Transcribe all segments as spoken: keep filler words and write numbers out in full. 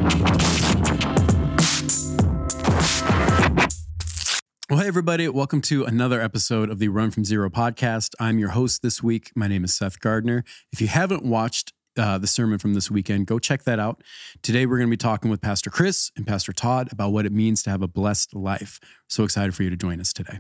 Well, hey, everybody. Welcome to another episode of the Run From Zero podcast. I'm your host this week. My name is Seth Gardner. If you haven't watched uh, the sermon from this weekend, go check that out. Today, we're going to be talking with Pastor Chris and Pastor Todd about what it means to have a blessed life. So excited for you to join us today.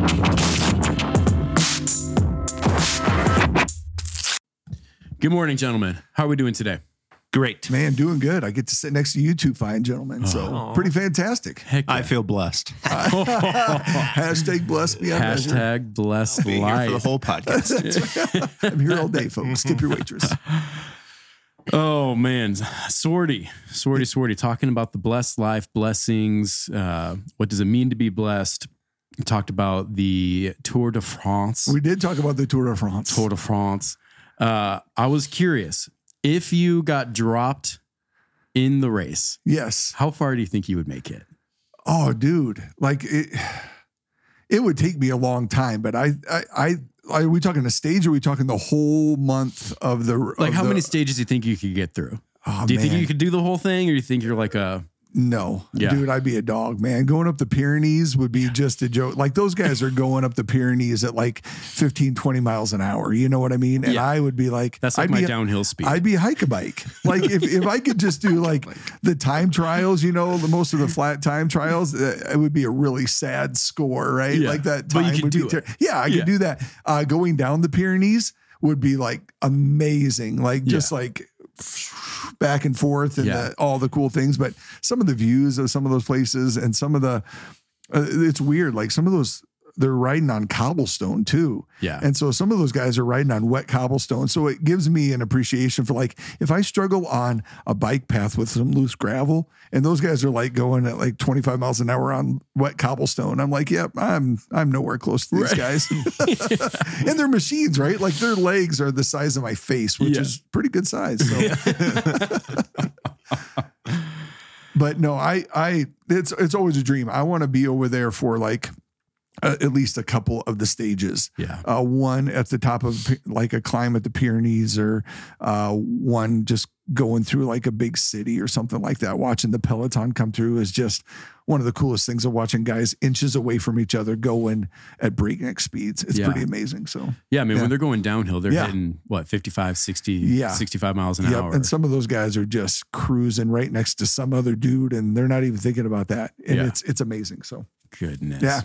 Good morning, gentlemen. How are we doing today? Great. Man, doing good. I get to sit next to you two fine gentlemen. So Oh. pretty fantastic. Heck yeah. I feel blessed. Hashtag blessed beyond measure. Hashtag blessed Be here life. for the whole podcast. I'm here all day, folks. Tip your waitress. Oh, man. Swordy, swordy, swordy. Talking about the blessed life, blessings. Uh, what does it mean to be blessed? We talked about the Tour de France. We did talk about the Tour de France. Tour de France. Uh, I was curious. If you got dropped in the race, Yes. how far do you think you would make it? Oh, dude. Like it, it would take me a long time, but I, I, I, are we talking a stage or are we talking the whole month of the, Like, of how the- many stages do you think you could get through? Oh, do you think man. you could do the whole thing, or do you think you're like a... No, Yeah. dude, I'd be a dog, man. Going up the Pyrenees would be just a joke. Like those guys are going up the Pyrenees at like fifteen, twenty miles an hour. You know what I mean? And Yeah. I would be like, That's like I'd my be, downhill speed. I'd be hike a bike. Like if, if I could just do like the time trials, you know, the most of the flat time trials, uh, it would be a really sad score, right? Yeah. Like that But you time could would do be, ter- it. yeah, I Yeah. could do that. Uh, going down the Pyrenees would be like amazing. Like just Yeah. like back and forth and Yeah. the, all the cool things. But some of the views of some of those places and some of the, uh, it's weird. Like some of those, they're riding on cobblestone too. Yeah. And so some of those guys are riding on wet cobblestone. So it gives me an appreciation for like, if I struggle on a bike path with some loose gravel and those guys are like going at like twenty-five miles an hour on wet cobblestone, I'm like, yep, I'm, I'm nowhere close to these Right. guys. And they're machines, right? Like their legs are the size of my face, which Yeah. is pretty good size. So. But no, I, I, it's, it's always a dream. I want to be over there for like, Uh, at least a couple of the stages. Yeah. Uh, one at the top of P- like a climb at the Pyrenees, or uh, one just going through like a big city or something like that. Watching the peloton come through is just one of the coolest things of watching guys inches away from each other going at breakneck speeds. It's Yeah. pretty amazing. So Yeah, I mean, Yeah. when they're going downhill, they're Yeah. hitting, what, fifty-five, sixty, Yeah. sixty-five miles an yep. hour. And some of those guys are just cruising right next to some other dude and they're not even thinking about that. And Yeah. it's, it's amazing. So Goodness. yeah.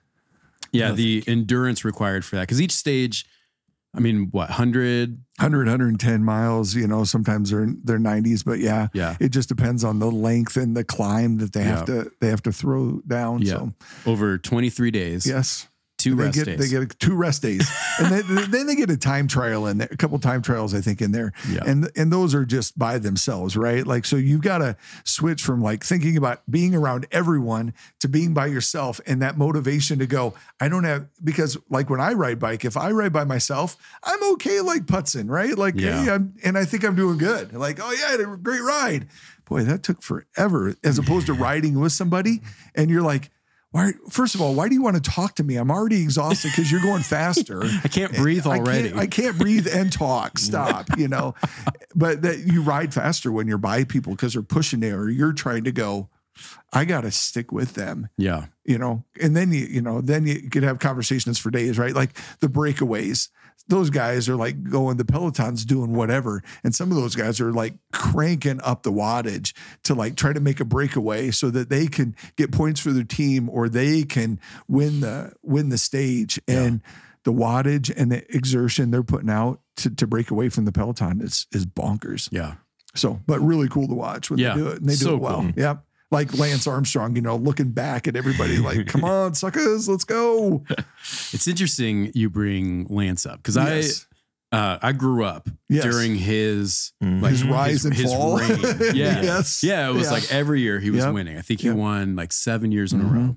Yeah, No, the endurance required for that. Because each stage, I mean, what, one hundred? one hundred, one hundred ten miles, you know, sometimes they're they're nineties, but yeah, Yeah. it just depends on the length and the climb that they have Yeah. to they have to throw down. Yeah. So Over twenty-three days. yes, Two they rest get days. they get two rest days, and then, then they get a time trial in there, a couple time trials I think in there, Yeah. and and those are just by themselves, right? Like so you've got to switch from like thinking about being around everyone to being by yourself, and that motivation to go. I don't have because like when I ride bike, if I ride by myself, I'm okay like putzing, right? Like Yeah. hey, I'm, and I think I'm doing good. Like oh yeah, I had a great ride. Boy, that took forever as opposed to riding with somebody, and you're like. Why, first of all, why do you want to talk to me? I'm already exhausted because you're going faster. I can't breathe I already. can't, I can't breathe and talk. Stop, you know. But that you ride faster when you're by people because they're pushing there, or you're trying to go, I got to stick with them, yeah. you know. And then you, you know, then you could have conversations for days, right? Like the breakaways. Those guys are like going, the peloton's doing whatever. And some of those guys are like cranking up the wattage to like try to make a breakaway so that they can get points for their team or they can win the, win the stage. And the wattage and the exertion they're putting out to, to break away from the peloton is, is bonkers. Yeah. So, but really cool to watch when Yeah. they do it and they do So it well. cool. Yep. Like Lance Armstrong, you know, looking back at everybody like, come on, suckers, let's go. It's interesting you bring Lance up because Yes. I uh, I grew up Yes. during his Mhm. like His rise and fall. reign. Yeah, Yes. yeah. It was Yeah. like every year he was Yep. winning. I think he Yep. won like seven years in Mhm. a row,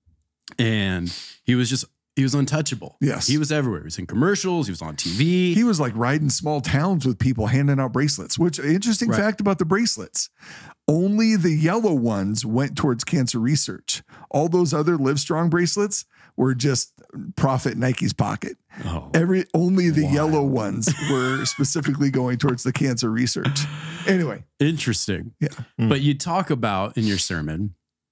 and he was just he was untouchable. Yes. he was everywhere. He was in commercials. He was on T V. He was like riding small towns with people handing out bracelets, which interesting Right. fact about the bracelets. Only the yellow ones went towards cancer research. All those other Livestrong bracelets were just profit Nike's pocket. Oh, Every only the wild. yellow ones were specifically going towards the cancer research. Anyway, interesting. yeah, But you talk about in your sermon,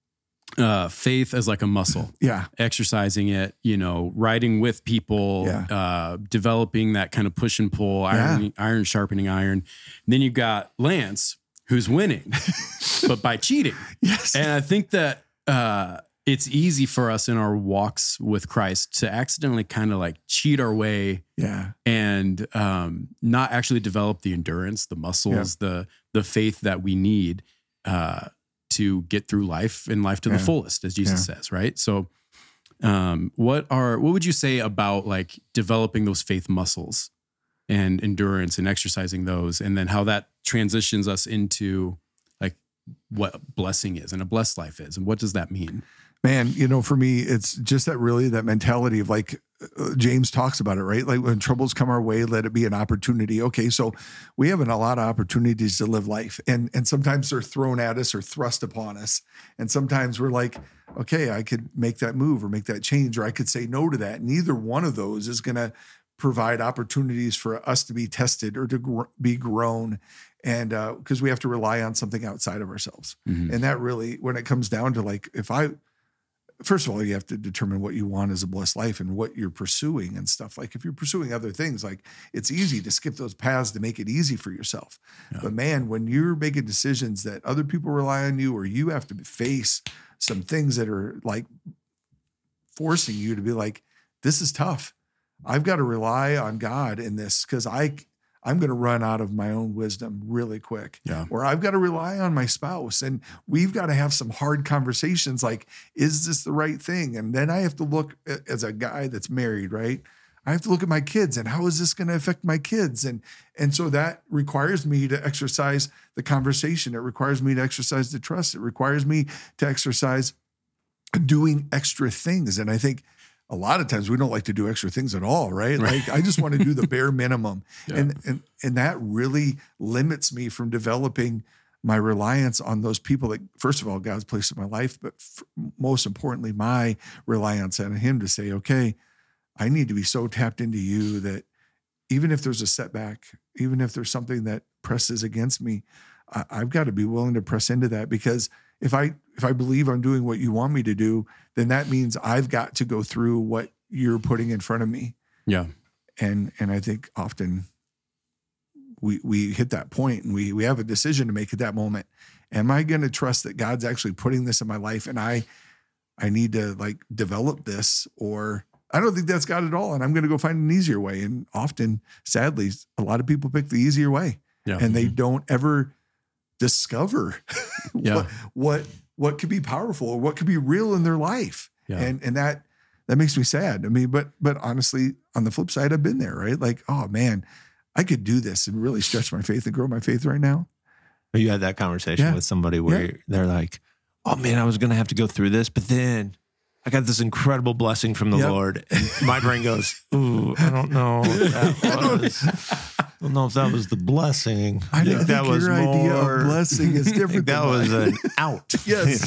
uh, faith as like a muscle, yeah, exercising it, you know, riding with people, Yeah. uh, developing that kind of push and pull, iron, iron sharpening iron. And then you got Lance, who's winning, but by cheating. yes, And I think that uh, it's easy for us in our walks with Christ to accidentally kind of like cheat our way yeah, and um, not actually develop the endurance, the muscles, the the faith that we need uh, to get through life and life to Yeah. the fullest, as Jesus says, right? So, um, what are what would you say about like developing those faith muscles and endurance and exercising those, and then how that transitions us into like what blessing is and a blessed life is, and what does that mean? Man, you know, for me, it's just that really that mentality of like uh, James talks about it, right? Like when troubles come our way, let it be an opportunity. Okay, so we have an, a lot of opportunities to live life, and and sometimes they're thrown at us or thrust upon us, and sometimes we're like, okay, I could make that move or make that change, or I could say no to that. Neither one of those is going to provide opportunities for us to be tested or to gr- be grown, and because uh, we have to rely on something outside of ourselves, Mhm. and that really, when it comes down to like, if I First of all, you have to determine what you want as a blessed life and what you're pursuing and stuff. Like if you're pursuing other things, like it's easy to skip those paths to make it easy for yourself. Yeah. But man, when you're making decisions that other people rely on you, or you have to face some things that are like forcing you to be like, this is tough. I've got to rely on God in this because I, I'm going to run out of my own wisdom really quick. Yeah. Or I've got to rely on my spouse, and we've got to have some hard conversations like, is this the right thing? And then I have to look at, as a guy that's married, right? I have to look at my kids and how is this going to affect my kids? And, and so that requires me to exercise the conversation. It requires me to exercise the trust. It requires me to exercise doing extra things. And I think a lot of times we don't like to do extra things at all, right? Like I just want to do the bare minimum. Yeah. And, and, and that really limits me from developing my reliance on those people that, first of all, God's placed in my life, but f- most importantly, my reliance on him to say, okay, I need to be so tapped into you that even if there's a setback, even if there's something that presses against me, I, I've got to be willing to press into that, because if I, if I believe I'm doing what you want me to do, then that means I've got to go through what you're putting in front of me. Yeah. And, and I think often we, we hit that point and we, we have a decision to make at that moment. Am I going to trust that God's actually putting this in my life and I, I need to like develop this, or I don't think that's God at all, and I'm going to go find an easier way. And often, sadly, a lot of people pick the easier way, Yeah. and they don't ever discover Yeah. what, what, what could be powerful or what could be real in their life. Yeah. And, and that, that makes me sad. I mean, but, but honestly, on the flip side, I've been there, right? Like, oh man, I could do this and really stretch my faith and grow my faith right now. You had that conversation Yeah. with somebody where Yeah. they're like, oh man, I was going to have to go through this, but then I got this incredible blessing from the Yep. Lord. And my brain goes, ooh, I don't know what that was. I don't know if that was the blessing. I think that was your idea more, of blessing is I think different. that than was mine. an out. Yes.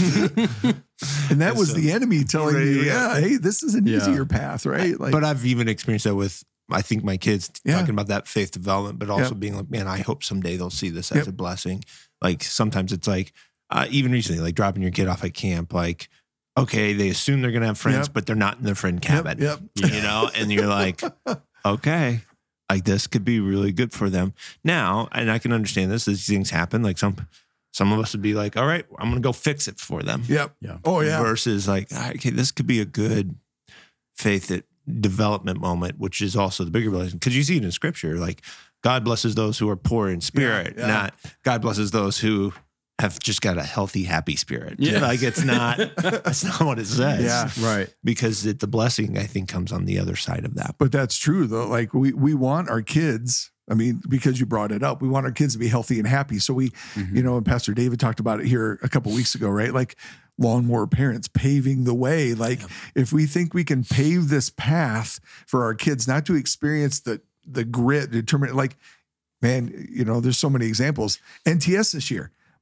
And that was So- the enemy telling you, Yeah. yeah, hey, this is an Yeah. easier path, right? Like, But I've even experienced that with, I think my kids Yeah. talking about that faith development, but also Yep. being like, man, I hope someday they'll see this as Yep. a blessing. Like sometimes it's like, uh, even recently, like dropping your kid off at camp, like, okay, they assume they're going to have friends, Yep. but they're not in their friend cabin, yep. you know? And you're like, okay, like this could be really good for them now. And I can understand this, these things happen. Like some, some of us would be like, all right, I'm going to go fix it for them. Yep. Yeah. Oh yeah. Versus like, all right, okay, this could be a good faith that development moment, which is also the bigger blessing. Because you see it in scripture, like God blesses those who are poor in spirit, Yeah, yeah. not God blesses those who have just got a healthy, happy spirit. Yeah. Like it's not, that's not what it says. Yeah. Right. Because it, the blessing, I think, comes on the other side of that. But that's true though. Like we, we want our kids, I mean, because you brought it up, we want our kids to be healthy and happy. So we, Mhm. you know, and Pastor David talked about it here a couple of weeks ago, right? Like lawnmower parents paving the way. Like if we think we can pave this path for our kids, not to experience the, the grit, determine, like, man, you know, there's so many examples. N T S this year,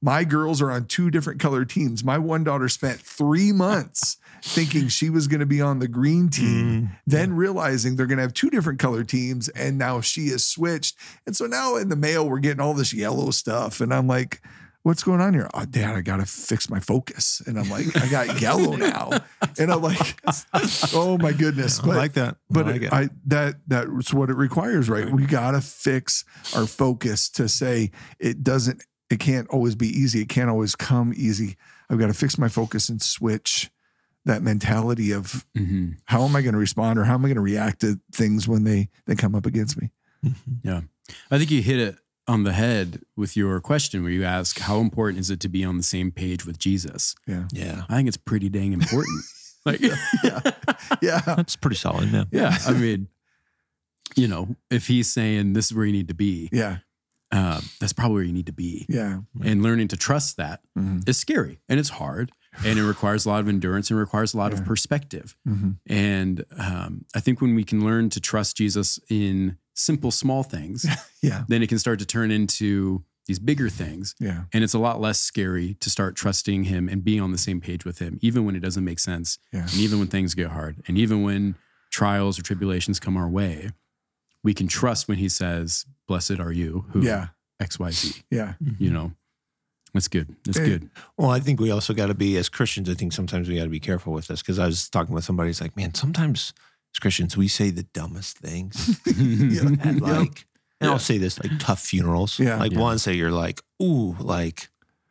My girls are on two different color teams. My one daughter spent three months thinking she was going to be on the green team, Mm, then realizing they're going to have two different color teams. And now she is switched. And so now in the mail, we're getting all this yellow stuff. And I'm like, what's going on here? Oh, Dad, I got to fix my focus. And I'm like, I got yellow now. And I'm like, oh my goodness. I like that. I But like it. I, that, that's what it requires, right? We got to fix our focus to say it doesn't, it can't always be easy. It can't always come easy. I've got to fix my focus and switch that mentality of Mm-hmm. how am I going to respond or how am I going to react to things when they, they come up against me? Yeah. I think you hit it on the head with your question where you ask, how important is it to be on the same page with Jesus? Yeah. Yeah. I think it's pretty dang important. Like, Yeah. Yeah. That's pretty solid, man. yeah, I mean, you know, if he's saying this is where you need to be, Yeah. uh, that's probably where you need to be. Yeah. And learning to trust that Mhm. is scary and it's hard and it requires a lot of endurance and requires a lot Yeah. of perspective. Mhm. And um, I think when we can learn to trust Jesus in simple, small things, Yeah. then it can start to turn into these bigger things. Yeah. And it's a lot less scary to start trusting him and being on the same page with him, even when it doesn't make sense. Yeah. And even when things get hard. And even when trials or tribulations come our way, we can trust when he says, blessed are you who Yeah. X, Y, Z, Yeah. you know, that's good. That's Hey. good. Well, I think we also got to be, as Christians, I think sometimes we got to be careful with this because I was talking with somebody who's like, man, sometimes as Christians, we say the dumbest things. Yeah. At like, and Yeah. I'll say this, like tough funerals. Yeah. Like Yeah. ones that you're like, ooh, like,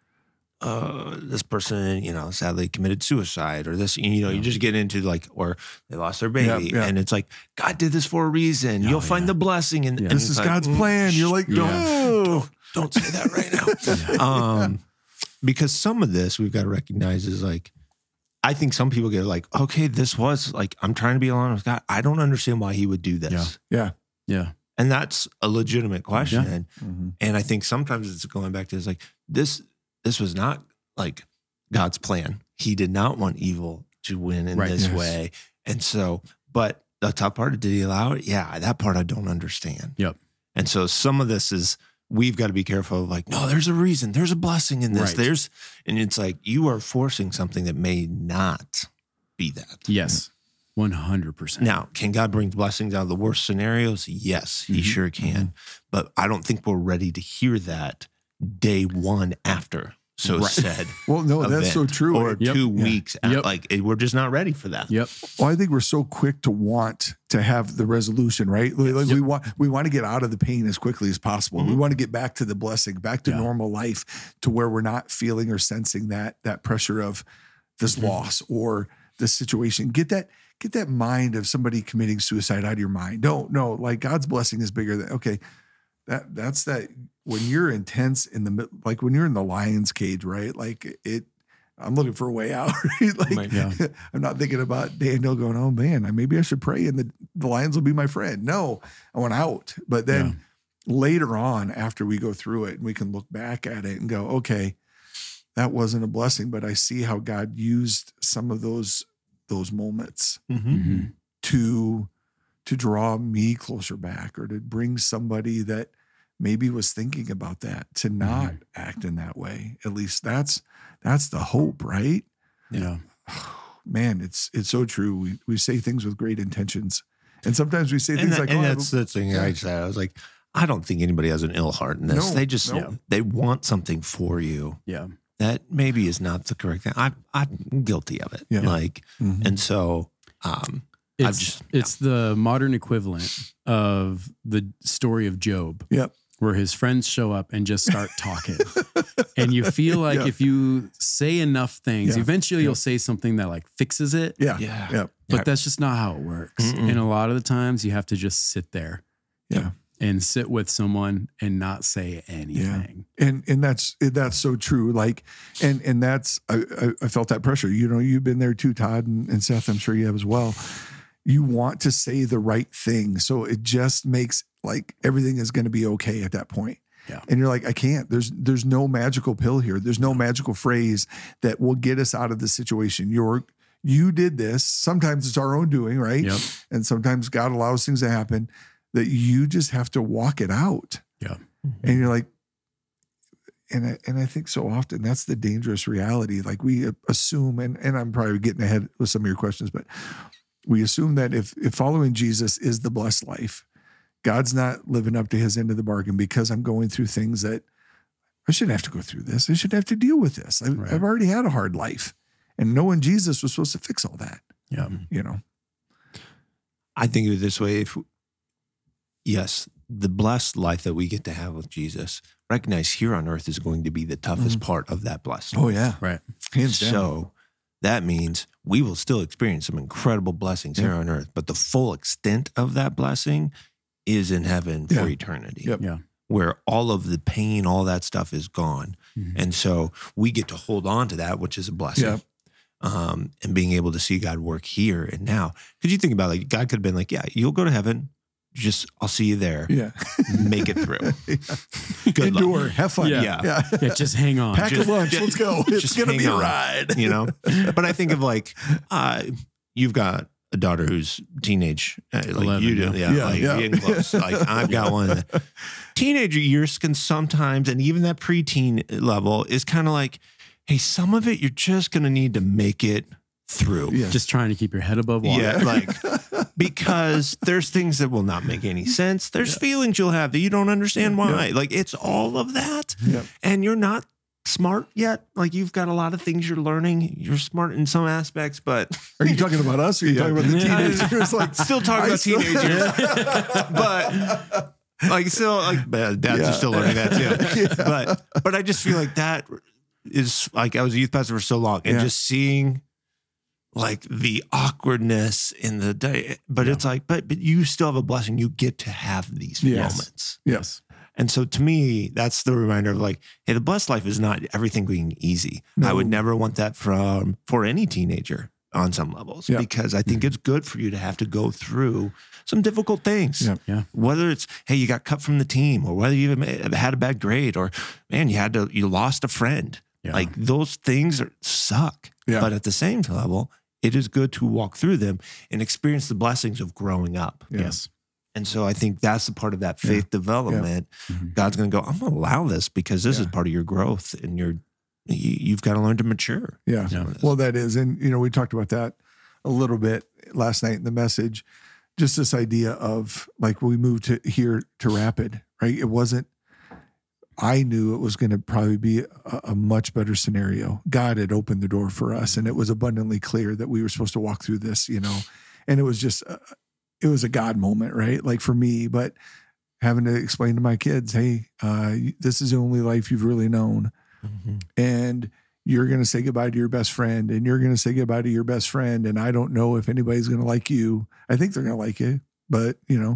uh, this person, you know, sadly committed suicide or this, you know, you just get into like, or they lost their baby. Yeah, yeah. And it's like, God did this for a reason. Oh, You'll find yeah. the blessing. And, Yeah. and This it's is like, God's mm, plan. You're like, don't, no. don't, don't say that right now. um, because some of this we've got to recognize is like, I think some people get like, okay, this was like, I'm trying to be alone with God. I don't understand why he would do this. Yeah. Yeah. Yeah. And that's a legitimate question. Mhm. And I think sometimes it's going back to this, like this, this was not like God's plan. He did not want evil to win in Right. this Yes. way. And so, but the top part, did he allow it? Yeah. That part I don't understand. Yep. And so some of this is, we've got to be careful of like, no, there's a reason, there's a blessing in this. Right. There's, and it's like, you are forcing something that may not be that. Yes. one hundred percent. Now, can God bring blessings out of the worst scenarios? Yes, he Mhm. sure can. But I don't think we're ready to hear that day one after, so Right. said. Well, no, that's so event, true. Or Yep. two Yeah. weeks. At, Yep. Like, it, we're just not ready for that. Yep. Well, I think we're so quick to want to have the resolution, right? Like, like we want we want to get out of the pain as quickly as possible. We Mhm. want to get back to the blessing, back to Yeah. normal life, to where we're not feeling or sensing that that pressure of this Mm-hmm. loss or this situation. Get that get that mind of somebody committing suicide out of your mind. No, no, like God's blessing is bigger than okay. That that's that when you're intense in the mid- like when you're in the lion's cage, right? Like it. I'm looking for a way out. Right? Like Right, yeah. I'm not thinking about Daniel going, oh man, I- maybe I should pray and the, the lions will be my friend. No, I went out. But then later on, after we go through it, we can look back at it and go, okay, that wasn't a blessing, but I see how God used some of those those moments Mm-hmm. Mhm. to to draw me closer back or to bring somebody that maybe was thinking about that to not act in that way. At least that's that's the hope, right? Yeah. Man, it's it's so true. We we say things with great intentions, and sometimes we say And, things that- like, and "Oh, I that's have the thing yeah. I said. I was like, I don't think anybody has an ill heart in this. No, they just, no. they want something for you Yeah. that maybe is not the correct thing. I, I'm guilty of it. Yeah. Like, a-" Mhm. and so, um, I've It's, just- it's the modern equivalent of the story of Job, Yep. where his friends show up and just start talking. And you feel like Yeah. if you say enough things, Yeah. eventually Yeah. you'll say something that like fixes it. Yeah. yeah. Yeah. But Yeah. that's just not how it works. Mm-mm. And a lot of the times you have to just sit there Yeah. and sit with someone and not say anything. And and that's that's so true. Like, and and that's I, I, I felt that pressure. You know, you've been there too, Todd and, and Seth. I'm sure you have as well. You want to say the right thing, so it just makes like everything is going to be okay at that point. Yeah. And you're like, I can't. There's there's no magical pill here. There's no magical phrase that will get us out of the situation. You're you did this. Sometimes it's our own doing, right? Yep. And sometimes God allows things to happen that you just have to walk it out. Yeah. And you're like, and I, and I think so often that's the dangerous reality. Like we assume, and, and I'm probably getting ahead with some of your questions, but we assume that if, if following Jesus is the blessed life, God's not living up to his end of the bargain because I'm going through things that I shouldn't have to go through this. I shouldn't have to deal with this. I've, Right. I've already had a hard life, and knowing Jesus was supposed to fix all that. Yeah. You know? I think of it this way. If yes, the blessed life that we get to have with Jesus, recognize here on earth is going to be the toughest Mhm. part of that blessed Oh life. yeah. Right. Hands down. So that means we will still experience some incredible blessings Yeah. here on earth, but the full extent of that blessing is in heaven Yeah. for eternity, Yep. Yeah. where all of the pain, all that stuff is gone. Mhm. And so we get to hold on to that, which is a blessing. Yeah. Um, and being able to see God work here and now. Because you think about it, like God could have been like, yeah, you'll go to heaven. Just, I'll see you there. Yeah. Make it through. Good Endure. luck. Have fun. Yeah. Yeah. Yeah. Yeah, just hang on. Pack Just- a lunch. just- Let's go. It's just going to hang be a on. ride. You know? But I think of like, uh, you've got a daughter who's teenage, uh, like eleven, you do. yeah. Yeah. Yeah, like yeah. getting close. Like I've got one. Teenager years can sometimes, and even that preteen level is kind of like, hey, some of it you're just going to need to make it through. Yeah. Just trying to keep your head above water. Yeah, like because there's things that will not make any sense. There's feelings you'll have that you don't understand why. Like it's all of that. Yep. And you're not smart yet. Like you've got a lot of things you're learning. You're smart in some aspects, but Are you talking about us or are you Yeah. talking about the Yeah. teenagers? Like, still talking I about still- teenagers. But like still like uh, dads Yeah. are still learning that too. But but I just feel like that is like I was a youth pastor for so long and Yeah. just seeing like the awkwardness in the day. But it's like, but but you still have a blessing. You get to have these Yes. moments. Yes. And so to me, that's the reminder of like, hey, the blessed life is not everything being easy. No. I would never want that from for any teenager on some levels Yeah. because I think it's good for you to have to go through some difficult things. Yeah. Yeah. Whether it's, hey, you got cut from the team, or whether you even had a bad grade, or man, you had to you lost a friend. Yeah. Like those things are, suck. Yeah. But at the same level, it is good to walk through them and experience the blessings of growing up. Yeah. Yes. And so I think that's the part of that faith development. Mhm. God's going to go, I'm going to allow this because this Yeah. is part of your growth, and you're you, you've got to learn to mature. Yeah. Yeah. Well, that is. And, you know, we talked about that a little bit last night in the message. Just this idea of like we moved to here to Rapid, right? It wasn't, I knew it was going to probably be a, a much better scenario. God had opened the door for us, and it was abundantly clear that we were supposed to walk through this, you know, and it was just, uh, it was a God moment, right? Like for me, but having to explain to my kids, hey, uh, this is the only life you've really known. And you're going to say goodbye to your best friend, and you're going to say goodbye to your best friend. And I don't know if anybody's going to like you. I think they're going to like you, but you know,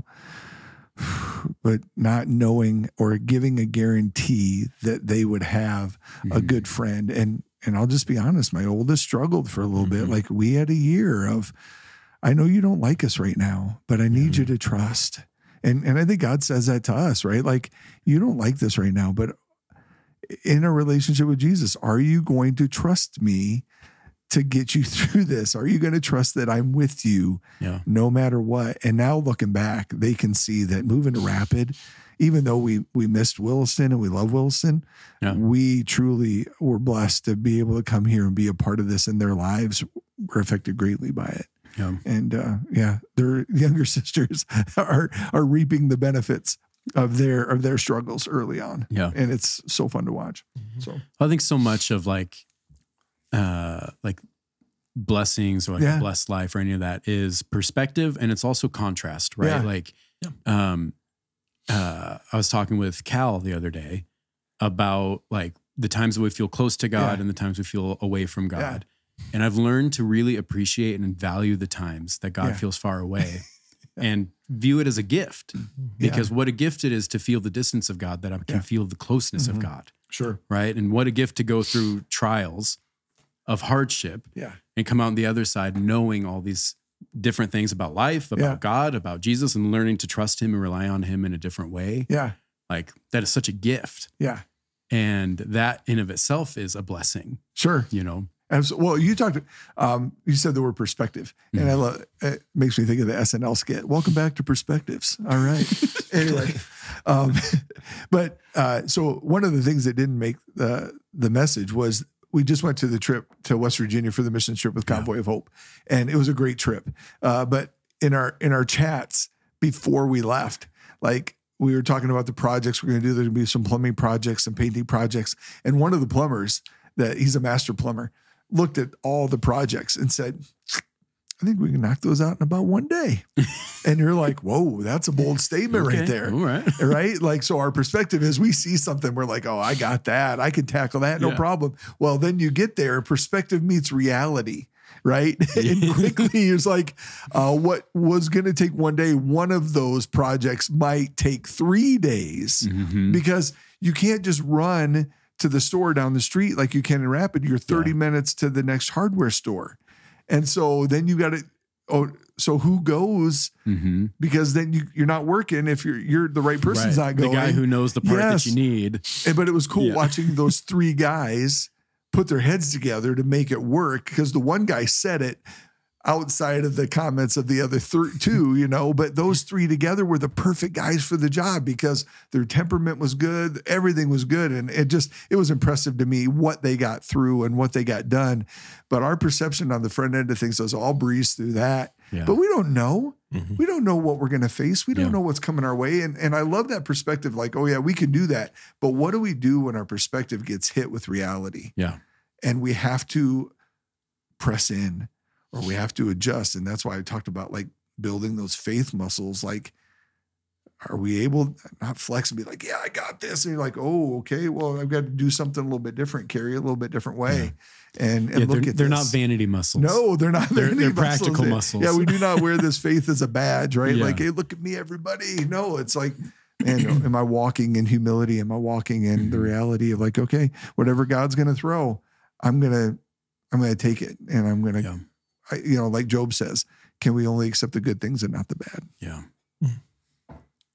but not knowing or giving a guarantee that they would have a Mhm. good friend. And, and I'll just be honest, my oldest struggled for a little bit. Mhm. Like we had a year of, I know you don't like us right now, but I need you to trust. And, and I think God says that to us, right? Like you don't like this right now, but in a relationship with Jesus, are you going to trust me to get you through this? Are you going to trust that I'm with you Yeah. no matter what? And now looking back, they can see that moving to Rapid, even though we we missed Williston and we love Williston, Yeah. we truly were blessed to be able to come here and be a part of this, and their lives were affected greatly by it. Yeah. And uh, yeah, their younger sisters are are reaping the benefits of their of their struggles early on. Yeah. And it's so fun to watch. Mm-hmm. So I think so much of like, uh, like blessings or like Yeah. a blessed life or any of that is perspective, and it's also contrast, right? Yeah. Like, um, uh, I was talking with Cal the other day about like the times that we feel close to God Yeah. and the times we feel away from Yeah. God. And I've learned to really appreciate and value the times that God Yeah. feels far away and view it as a gift, because what a gift it is to feel the distance of God, that I can Yeah. feel the closeness Mhm. of God, sure. right? And what a gift to go through trials of hardship Yeah. and come out on the other side knowing all these different things about life, about Yeah. God, about Jesus, and learning to trust him and rely on him in a different way. Yeah. Like that is such a gift. Yeah. And that in of itself is a blessing, Sure. you know? As, well, you talked, um, you said the word perspective, and I love, it makes me think of the S N L skit. Welcome back to Perspectives. All right. Anyway, Um, but uh, so one of the things that didn't make the the message was we just went to the trip to West Virginia for the mission trip with Convoy yeah. of Hope, and it was a great trip. Uh, but in our in our chats before we left, like we were talking about the projects we're going to do. There's going to be some plumbing projects and painting projects, and one of the plumbers, that he's a master plumber, looked at all the projects and said, I think we can knock those out in about one day. And you're like, whoa, that's a bold statement okay, right there. All right. Right? Like, so our perspective is we see something, we're like, oh, I got that. I can tackle that. No yeah. problem. Well, then you get there, perspective meets reality. Right. And quickly it's like, uh, what was going to take one day, one of those projects might take three days mm-hmm. because you can't just run to the store down the street like you can in Rapid. You're thirty yeah. minutes to the next hardware store. And so then you got to, oh, so who goes? Mm-hmm. Because then you, you're not working if you're you're the right person's right. not going. The guy who knows the part yes. that you need. And, but it was cool yeah. watching those three guys put their heads together to make it work, because the one guy said it outside of the comments of the other th- two, you know, but those three together were the perfect guys for the job because their temperament was good. Everything was good. And it just, it was impressive to me what they got through and what they got done. But our perception on the front end of things was all breeze through that. Yeah. But we don't know. Mm-hmm. We don't know what we're going to face. We don't yeah. know what's coming our way. And, and I love that perspective. Like, oh yeah, we can do that. But what do we do when our perspective gets hit with reality? Yeah. And we have to press in, or we have to adjust. And that's why I talked about like building those faith muscles. Like, are we able not flex and be like, yeah, I got this. And you're like, oh, okay, well, I've got to do something a little bit different, carry it a little bit different way. Yeah. And, and yeah, look they're, at they're this. not vanity muscles. No, they're not they're, vanity they're muscles. practical muscles. Yeah, we do not wear this faith as a badge, right? Yeah. Like, hey, look at me, everybody. No, it's like, man, am I walking in humility? Am I walking in mm-hmm. the reality of like, okay, whatever God's going to throw, I'm going to, I'm going to take it. And I'm going to, yeah. I, you know, like Job says, can we only accept the good things and not the bad? Yeah. Mm.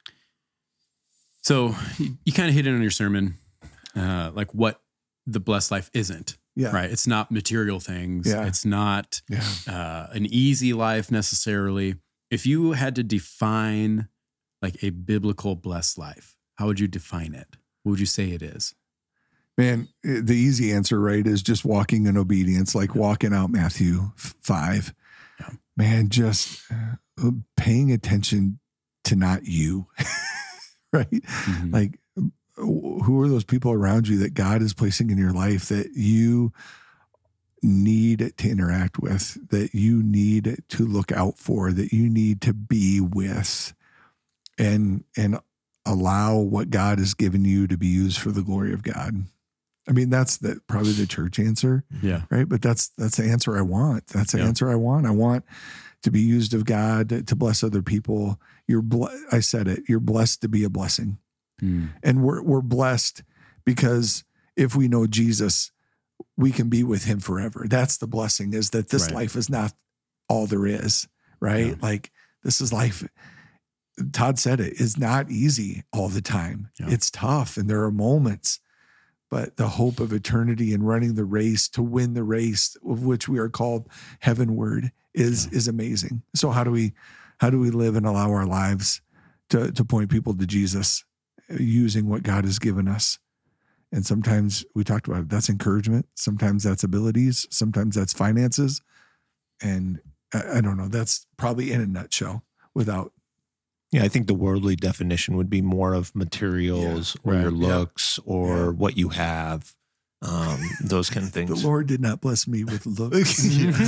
So you, you kind of hit it on your sermon, uh, like what the blessed life isn't. Yeah. Right. It's not material things. Yeah. It's not yeah. uh, an easy life necessarily. If you had to define like a biblical blessed life, how would you define it? What would you say it is? Man, the easy answer, right, is just walking in obedience, like walking out Matthew five. Yeah. Man, just uh, paying attention to not you, right? Mm-hmm. Like, who are those people around you that God is placing in your life that you need to interact with, that you need to look out for, that you need to be with, and and allow what God has given you to be used for the glory of God. I mean, that's the, probably the church answer. Yeah. Right. But that's, that's the answer I want. That's the yeah. answer I want. I want to be used of God to, to bless other people. You're, ble- I said it, you're blessed to be a blessing. Mm. And we're, we're blessed because if we know Jesus, we can be with him forever. That's the blessing, is that this right. life is not all there is, right? Yeah. Like, this is life. Todd said it is not easy all the time. Yeah. It's tough. And there are moments, but the hope of eternity and running the race to win the race of which we are called heavenward is, yeah. is amazing. So how do we, how do we live and allow our lives to, to point people to Jesus using what God has given us? And sometimes we talked about it, that's encouragement. Sometimes that's abilities. Sometimes that's finances. And I, I don't know, that's probably in a nutshell without. Yeah, I think the worldly definition would be more of materials yeah, or right, your looks yeah. or yeah. what you have, um, those kind of things. The Lord did not bless me with looks.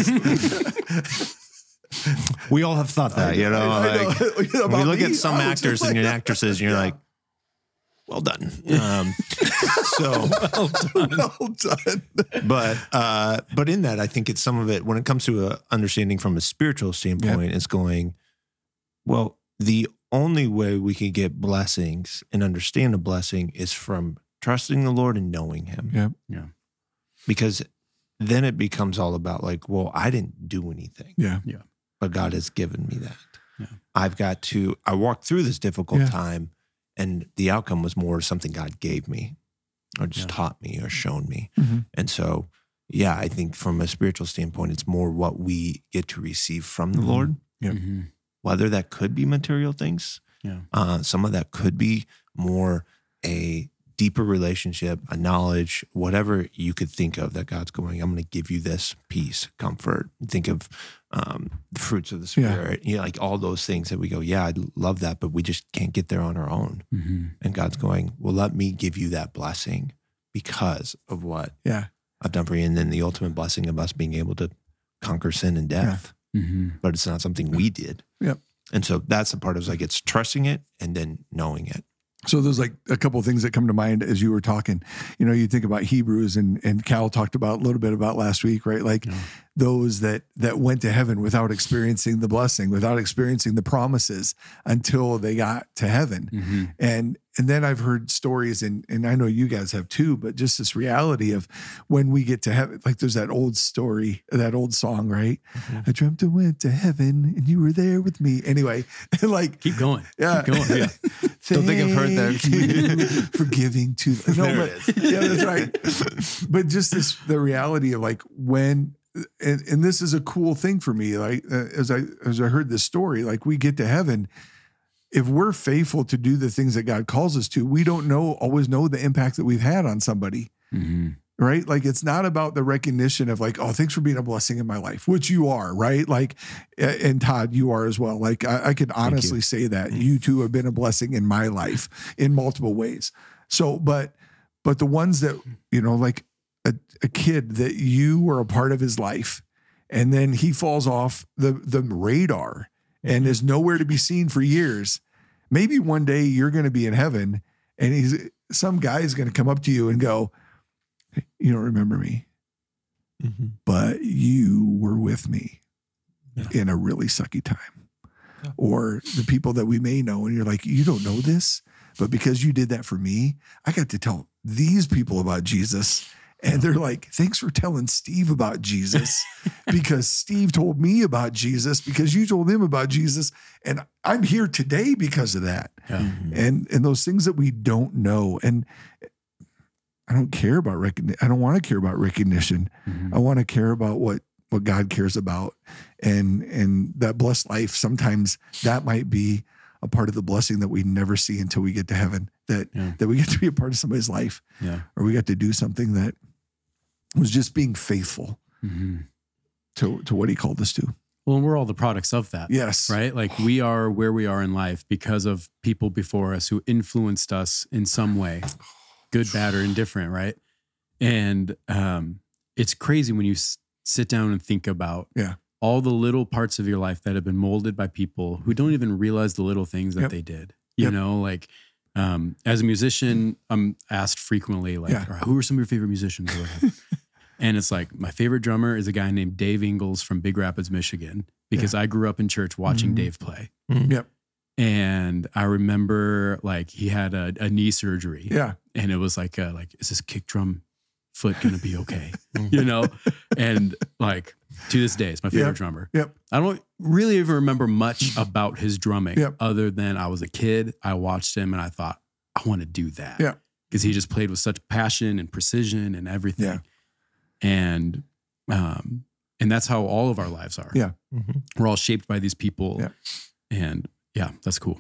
We all have thought that, I, you know. I, I like, know. You know we look me, at some actors and like, actresses, and you're yeah. like, well done. Um, so well done. Well done. But uh, but in that, I think it's some of it, when it comes to a understanding from a spiritual standpoint, yep. it's going, well, the only way we can get blessings and understand a blessing is from trusting the Lord and knowing him. Yeah. Yeah. Because then it becomes all about like, well, I didn't do anything. Yeah. Yeah. But God has given me that. Yeah. I've got to, I walked through this difficult yeah. time, and the outcome was more something God gave me or just yeah. taught me or shown me. Mm-hmm. And so, yeah, I think from a spiritual standpoint, it's more what we get to receive from the mm-hmm. Lord. Yeah. Mm-hmm. Whether that could be material things. Yeah. Uh, some of that could be more a deeper relationship, a knowledge, whatever you could think of that God's going, I'm going to give you this peace, comfort. Think of um, the fruits of the Spirit, yeah. you know, like all those things that we go, yeah, I love that, but we just can't get there on our own. Mm-hmm. And God's going, well, let me give you that blessing because of what yeah. I've done for you. And then the ultimate blessing of us being able to conquer sin and death. Yeah. Mm-hmm. But it's not something we did. Yep. And so that's the part of like, it's trusting it and then knowing it. So there's like a couple of things that come to mind as you were talking. You know, you think about Hebrews, and and Cal talked about a little bit about last week, right? Like yeah. those that that went to heaven without experiencing the blessing, without experiencing the promises until they got to heaven. Mm-hmm. And and then I've heard stories, and and I know you guys have too, but just this reality of when we get to heaven, like there's that old story, that old song, right? Mm-hmm. I dreamt I went to heaven and you were there with me. Anyway, like keep going. Yeah. Keep going. Yeah. Don't think I've heard that. For giving to no, but yeah, that's right. But just this, the reality of like when, and, and this is a cool thing for me. Like uh, as I as I heard this story, like we get to heaven, if we're faithful to do the things that God calls us to, we don't know always know the impact that we've had on somebody. Mm-hmm. Right? Like it's not about the recognition of like, oh, thanks for being a blessing in my life, which you are, right? Like, and Todd, you are as well. Like I, I could honestly say that you two have been a blessing in my life in multiple ways. So, but, but the ones that, you know, like a, a kid that you were a part of his life and then he falls off the, the radar and is nowhere to be seen for years. Maybe one day you're going to be in heaven and he's, some guy is going to come up to you and go, you don't remember me, mm-hmm. but you were with me yeah. in a really sucky time. Yeah. Or the people that we may know, and you're like, you don't know this, but because you did that for me, I got to tell these people about Jesus. And they're like, thanks for telling Steve about Jesus because Steve told me about Jesus because you told him about Jesus. And I'm here today because of that. Yeah. Mm-hmm. And, and those things that we don't know. And I don't care about recognition. I don't want to care about recognition. Mm-hmm. I want to care about what, what God cares about. And, and that blessed life, sometimes that might be a part of the blessing that we never see until we get to heaven, that, yeah. that we get to be a part of somebody's life yeah. or we got to do something that was just being faithful mm-hmm. to, to what he called us to. Well, and we're all the products of that. Yes. Right? Like we are where we are in life because of people before us who influenced us in some way. Good, bad, or indifferent, right? And um, it's crazy when you s- sit down and think about yeah. all the little parts of your life that have been molded by people who don't even realize the little things that yep. they did. You yep. know, like um, as a musician, I'm asked frequently, like, yeah. who are some of your favorite musicians? And it's like, my favorite drummer is a guy named Dave Ingalls from Big Rapids, Michigan, because yeah. I grew up in church watching mm-hmm. Dave play. Mm-hmm. Yep. And I remember like he had a, a knee surgery. Yeah. And it was like, uh, like, is this kick drum foot going to be okay? You know? And like to this day, it's my favorite yep. drummer. Yep. I don't really even remember much about his drumming yep. other than I was a kid. I watched him and I thought, I want to do that. Yeah. Because he just played with such passion and precision and everything. Yeah. And, um, and that's how all of our lives are. Yeah. Mm-hmm. We're all shaped by these people. Yeah. And yeah, that's cool.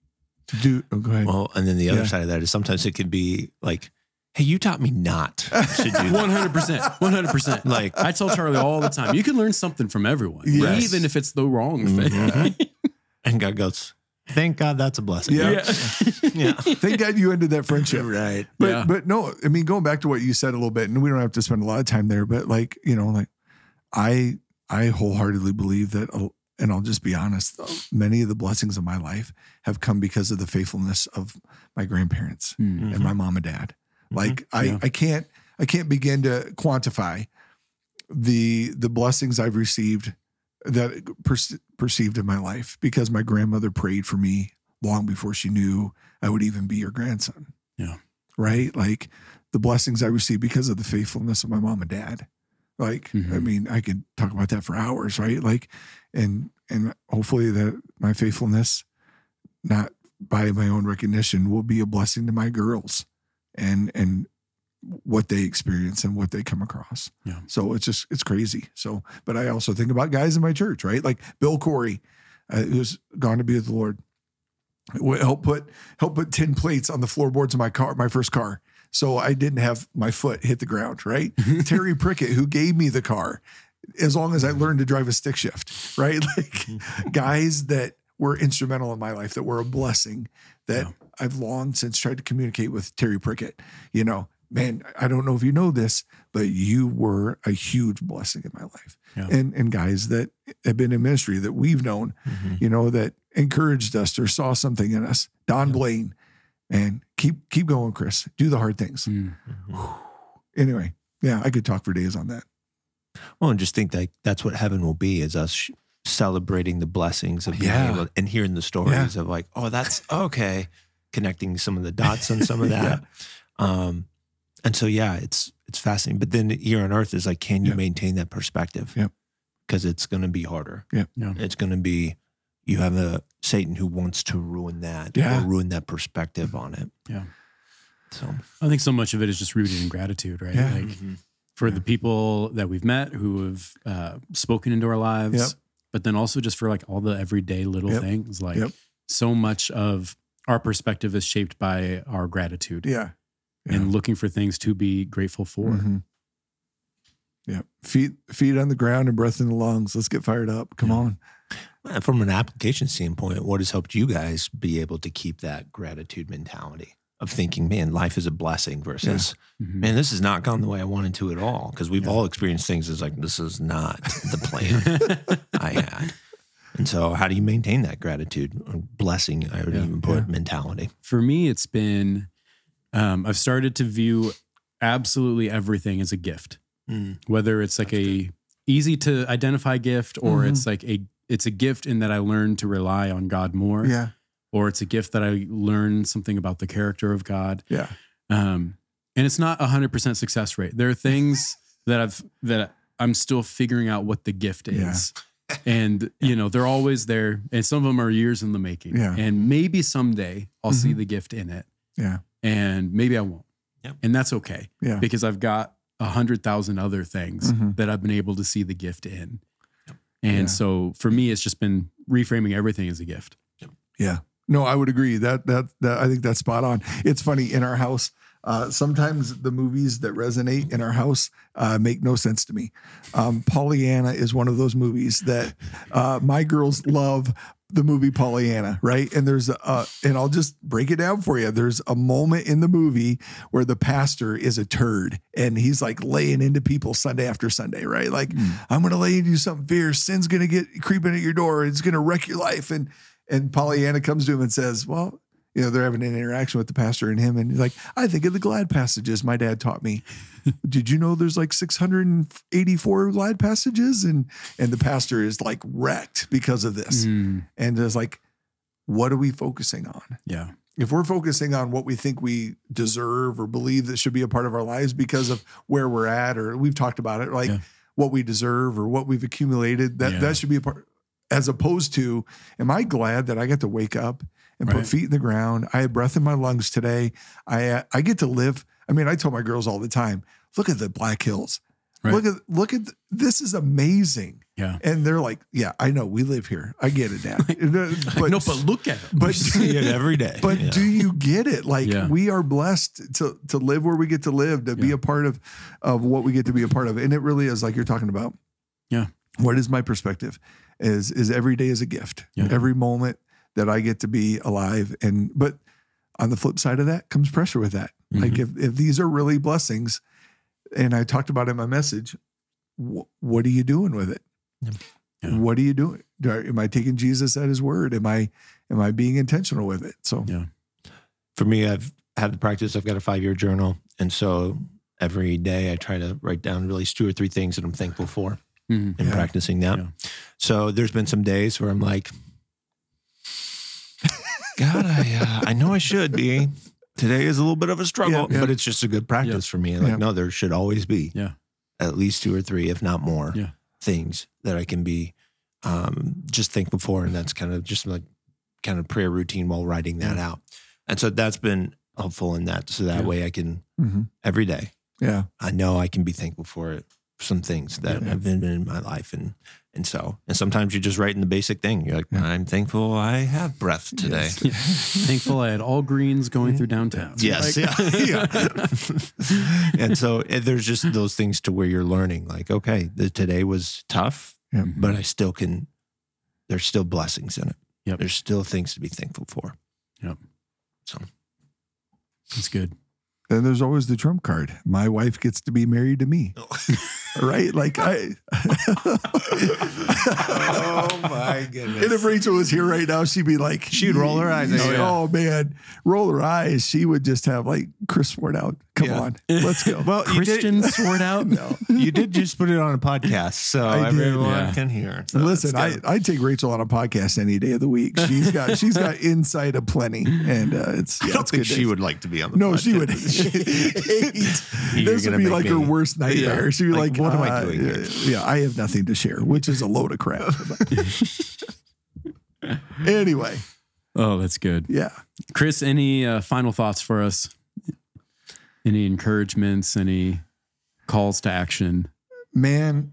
Do oh, go ahead. Well, and then the other yeah. side of that is sometimes it could be like, hey, you taught me not to do that. one hundred percent. one hundred percent. Like I tell Charlie all the time, you can learn something from everyone, yes. even if it's the wrong thing. Mm-hmm. And God goes, thank God that's a blessing. Yeah. Yeah. yeah. Thank God you ended that friendship. Right. But yeah. but no, I mean, going back to what you said a little bit, and we don't have to spend a lot of time there, but like, you know, like I I wholeheartedly believe that, and I'll just be honest, many of the blessings of my life have come because of the faithfulness of my grandparents mm-hmm. and my mom and dad. Mm-hmm. Like I, yeah. I can't, I can't begin to quantify the, the blessings I've received that per- perceived in my life because my grandmother prayed for me long before she knew I would even be your grandson. Yeah. Right. Like the blessings I received because of the faithfulness of my mom and dad. Like, mm-hmm. I mean, I could talk about that for hours, right? Like, and, and hopefully that my faithfulness, not by my own recognition, will be a blessing to my girls and, and what they experience and what they come across. Yeah. So it's just, it's crazy. So, but I also think about guys in my church, right? Like Bill Corey, uh, who's gone to be with the Lord. It helped put help put tin plates on the floorboards of my car, my first car, so I didn't have my foot hit the ground. Right, Terry Prickett, who gave me the car, as long as I learned to drive a stick shift. Right, like guys that were instrumental in my life, that were a blessing, that yeah. I've long since tried to communicate with Terry Prickett. You know, man, I don't know if you know this, but you were a huge blessing in my life. Yeah. And and guys that have been in ministry that we've known, mm-hmm. you know, that encouraged us or saw something in us. Don yeah. Blaine, and keep keep going, Chris. Do the hard things. Mm-hmm. Anyway, yeah, I could talk for days on that. Well, and just think that that's what heaven will be, is us celebrating the blessings of being yeah. able and hearing the stories yeah. of like, oh, that's okay, connecting some of the dots on some of that. yeah. Um, and so, yeah, it's it's fascinating. But then here on earth is like, can you yep. maintain that perspective? Yep. Because it's going to be harder. Yep. Yeah. It's going to be, you have a Satan who wants to ruin that yeah. or ruin that perspective on it. Yeah. So I think so much of it is just rooted in gratitude, right? Yeah. Like mm-hmm. for yeah. the people that we've met who have uh, spoken into our lives, yep. but then also just for like all the everyday little yep. things. Like yep. so much of our perspective is shaped by our gratitude. Yeah. yeah. And looking for things to be grateful for. Mm-hmm. Yeah. Feet, feet on the ground and breath in the lungs. Let's get fired up. Come yeah. on. From an application standpoint, what has helped you guys be able to keep that gratitude mentality of thinking, man, life is a blessing versus, yeah. mm-hmm. man, this has not gone the way I wanted to at all? Because we've yeah. all experienced things as like, this is not the plan I had. And so how do you maintain that gratitude or blessing, I would yeah. even put, yeah. mentality? For me, it's been, um, I've started to view absolutely everything as a gift. Mm. Whether it's like That's a good. easy to identify gift, or mm-hmm. it's like a it's a gift in that I learned to rely on God more. Yeah. Or it's a gift that I learned something about the character of God. Yeah. Um, and it's not a hundred percent success rate. There are things that I've that I'm still figuring out what the gift is. Yeah. And you know, they're always there. And some of them are years in the making. Yeah. And maybe someday I'll mm-hmm. see the gift in it. Yeah. And maybe I won't. Yep. And that's okay. Yeah. Because I've got a hundred thousand other things mm-hmm. that I've been able to see the gift in. Yep. And yeah. so for me, it's just been reframing everything as a gift. Yep. Yeah. No, I would agree that, that, that I think that's spot on. It's funny in our house. Uh, sometimes the movies that resonate in our house uh, make no sense to me. Um, Pollyanna is one of those movies that uh, my girls love. The movie Pollyanna, right? And there's a, and I'll just break it down for you. There's a moment in the movie where the pastor is a turd and he's like laying into people Sunday after Sunday, right? Like, mm. I'm going to lay into you something fierce. Sin's going to get creeping at your door. It's going to wreck your life. And, and Pollyanna comes to him and says, well, you know, they're having an interaction with the pastor and him. And he's like, I think of the glad passages my dad taught me. Did you know there's like six hundred eighty-four glad passages? And, and the pastor is like wrecked because of this. Mm. And it's like, what are we focusing on? Yeah. If we're focusing on what we think we deserve or believe that should be a part of our lives because of where we're at, or we've talked about it, like yeah. what we deserve or what we've accumulated, that, yeah. that should be a part, as opposed to, am I glad that I get to wake up and right. put feet in the ground? I had breath in my lungs today. I uh, I get to live. I mean, I tell my girls all the time, look at the Black Hills. Right. Look at, look at, the, this is amazing. Yeah. And they're like, yeah, I know we live here. I get it, Dad. But, no, but look at it. But we see it every day. But yeah. do you get it? Like yeah. we are blessed to, to live where we get to live, to yeah. be a part of, of what we get to be a part of. And it really is like you're talking about. Yeah. What is my perspective? Is, is every day is a gift. Yeah. Every moment that I get to be alive. And, but on the flip side of that comes pressure with that. Mm-hmm. Like if, if these are really blessings, and I talked about it in my message, wh- what are you doing with it? Yeah. What are you doing? Do I, am I taking Jesus at his word? Am I, am I being intentional with it? So, yeah. For me, I've had the practice. I've got a five-year journal. And so every day I try to write down at least two or three things that I'm thankful for mm-hmm. and yeah. practicing that. Yeah. So there's been some days where I'm like, God, I uh, I know I should be. Today is a little bit of a struggle, yeah, yeah. but it's just a good practice yeah. for me. Like, yeah. no, there should always be yeah. at least two or three, if not more, yeah. things that I can be um, just thankful for. And that's kind of just like kind of prayer routine while writing that yeah. out. And so that's been helpful in that. So that yeah. way I can, mm-hmm. every day, yeah, I know I can be thankful for it. some things that Yeah. have been in my life. And, and so, and sometimes you're just writing the basic thing. You're like, Yeah. I'm thankful I have breath today. Yes. Yeah. Thankful I had all greens going through downtown. Yes. Like- yeah. yeah. And so and there's just those things to where you're learning like, okay, the, today was tough, Yeah. but I still can, there's still blessings in it. Yep. There's still things to be thankful for. Yep. So That's good. Then there's always the trump card. My wife gets to be married to me. Right? Like I oh my goodness. And if Rachel was here right now, she'd be like, She'd roll her eyes. Oh, Oh, yeah. oh, man, roll her eyes. She would just have like Chris sworn out. Come Yeah. on, let's go. Well, you did, Christian sword out. no. you did just put it on a podcast, so I did, everyone yeah. can hear. So Listen, I it's good. I take Rachel on a podcast any day of the week. She's got she's got insight aplenty, and uh, it's I yeah, don't it's think good she days. would like to be on the No, podcast. she would hate. You're This gonna would be make like her me- worst nightmare. Yeah. She'd be Like, like, what am I uh, doing here? Yeah, I have nothing to share, which is a load of crap. Anyway, Oh, that's good. yeah. Chris, any uh, final thoughts for us? Any encouragements? Any calls to action? Man,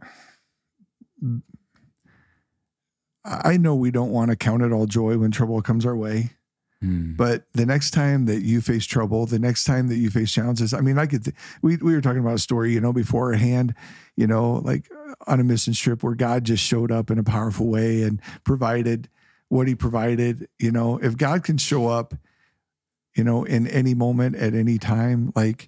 I know we don't want to count it all joy when trouble comes our way. Hmm. But the next time that you face trouble, the next time that you face challenges, I mean, I could, th- we, we were talking about a story, you know, beforehand, you know, like on a mission trip where God just showed up in a powerful way and provided what he provided. You know, if God can show up, you know, in any moment at any time, like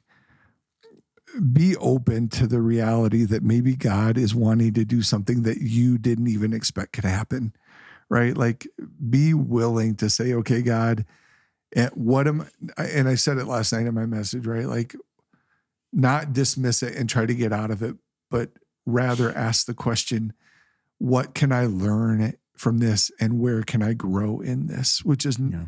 be open to the reality that maybe God is wanting to do something that you didn't even expect could happen. Right? Like be willing to say, okay, God, and what am I, and I said it last night in my message, right? Like not dismiss it and try to get out of it, but rather ask the question, what can I learn from this and where can I grow in this? Which is Yeah.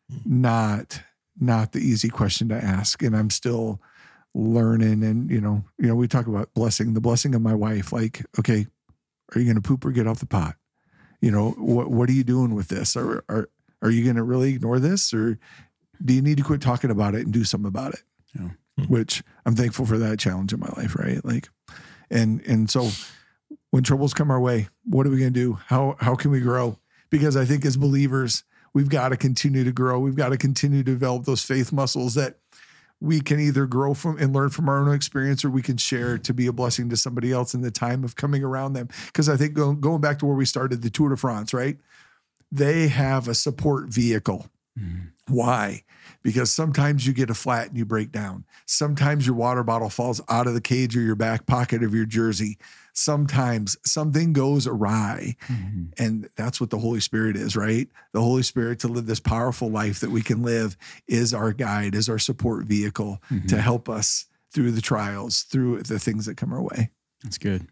not, not the easy question to ask. And I'm still learning. And, you know, you know, we talk about blessing, the blessing of my wife, like, okay, are you going to poop or get off the pot? You know, what what are you doing with this? Are are are you going to really ignore this, or do you need to quit talking about it and do something about it? Yeah. Which I'm thankful for that challenge in my life, right? Like, and and so when troubles come our way, what are we going to do? How how can we grow? Because I think as believers, we've got to continue to grow. We've got to continue to develop those faith muscles that we can either grow from and learn from our own experience, or we can share to be a blessing to somebody else in the time of coming around them. Because I think going, going back to where we started, the Tour de France, right? They have a support vehicle. Mhm. Why? Because sometimes you get a flat and you break down. Sometimes your water bottle falls out of the cage or your back pocket of your jersey. Sometimes something goes awry. Mhm. And that's what the Holy Spirit is, right? The Holy Spirit, to live this powerful life that we can live, is our guide, is our support vehicle Mhm. to help us through the trials, through the things that come our way. That's good.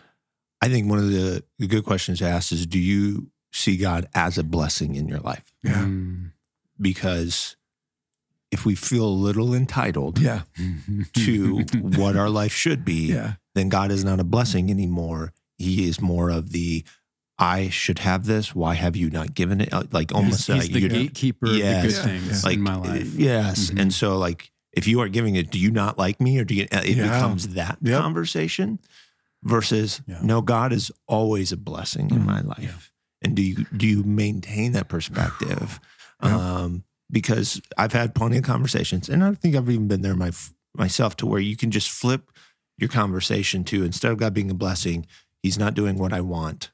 I think one of the, the good questions to ask is, do you see God as a blessing in your life? Yeah. Mm. Because if we feel a little entitled Yeah. to what our life should be, Yeah. then God is not a blessing anymore. He is more of the, I should have this. Why have you not given it? Like almost he's, he's like the you're- gatekeeper Yes. of the Yeah. good things Yeah. like in my life. Yes. Mhm. And so like, if you aren't giving it, do you not like me? Or do you, it Yeah. becomes that Yep. conversation versus Yeah. no, God is always a blessing in Mhm. my life. And do you, do you maintain that perspective? Yeah. Um, because I've had plenty of conversations, and I think I've even been there my, myself, to where you can just flip your conversation to, instead of God being a blessing, he's not doing what I want.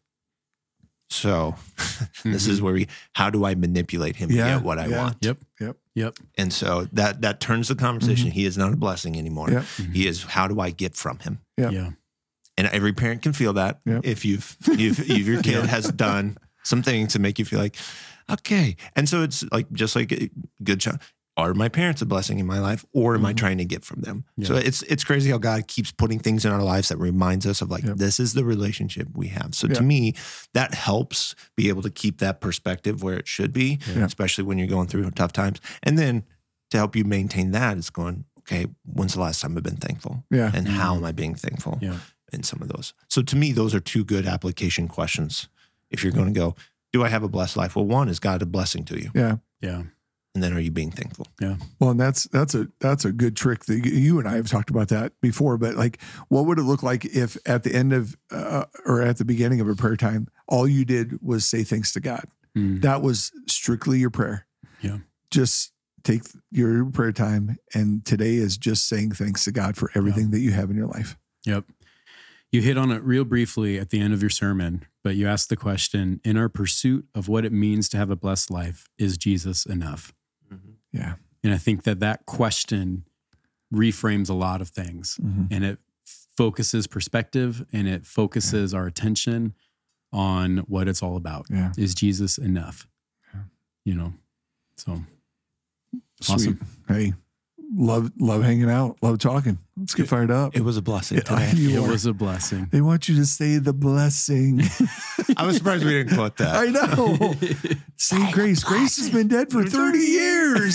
So this is where we, how do I manipulate him Yeah, to get what I yeah. want? Yep. Yep. Yep. And so that, that turns the conversation. Mm-hmm. He is not a blessing anymore. Yep. He is, how do I get from him? Yep. Yeah. And every parent can feel that. Yep. If you've, you've, if your kid has done some things to make you feel like, okay. And so it's like, just like a good child, are my parents a blessing in my life, or am I Mhm. trying to get from them? Yeah. So it's, it's crazy how God keeps putting things in our lives that reminds us of like, Yep. this is the relationship we have. So Yeah. to me, that helps be able to keep that perspective where it should be, Yeah. especially when you're going through tough times. And then to help you maintain that is going, okay, when's the last time I've been thankful? Yeah. And how am I being thankful Yeah. in some of those? So to me, those are two good application questions. If you're going to go, do I have a blessed life? Well, one, is God a blessing to you? Yeah. Yeah. And then are you being thankful? Yeah. Well, and that's that's a that's a good trick that you- you and I have talked about that before. But like, what would it look like if at the end of uh, or at the beginning of a prayer time, all you did was say thanks to God? Mm. That was strictly your prayer. Yeah. Just take your prayer time, and today is just saying thanks to God for everything Yeah. that you have in your life. Yep. You hit on it real briefly at the end of your sermon, but you asked the question, in our pursuit of what it means to have a blessed life, is Jesus enough? Yeah. And I think that that question reframes a lot of things, Mhm. and it focuses perspective, and it focuses our attention on what it's all about. Yeah. Is Jesus enough? Yeah. You know, so Sweet. Awesome. Hey, love love hanging out. Love talking. Let's get fired up. It was a blessing I- today. you it are- was a blessing. They want you to say the blessing. I was surprised we didn't quote that. I know. Say grace. Grace has been dead for thirty years.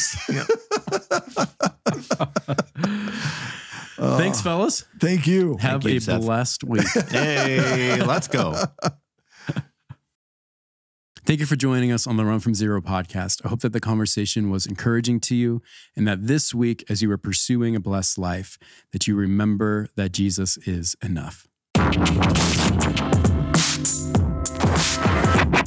Uh, Thanks, fellas. Thank you. Have you, a Seth. blessed week. Hey, let's go. Thank you for joining us on the Run From Zero podcast. I hope that the conversation was encouraging to you, and that this week, as you are pursuing a blessed life, that you remember that Jesus is enough.